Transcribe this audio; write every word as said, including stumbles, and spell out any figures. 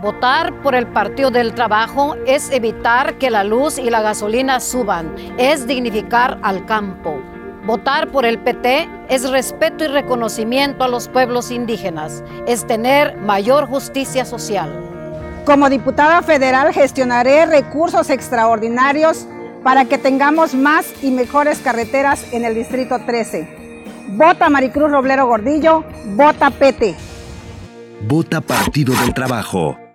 Votar por el Partido del Trabajo es evitar que la luz y la gasolina suban, es dignificar al campo. Votar por el P T es respeto y reconocimiento a los pueblos indígenas, es tener mayor justicia social. Como diputada federal gestionaré recursos extraordinarios para que tengamos más y mejores carreteras en el Distrito trece. Vota Maricruz Roblero Gordillo, vota P T. Vota Partido del Trabajo.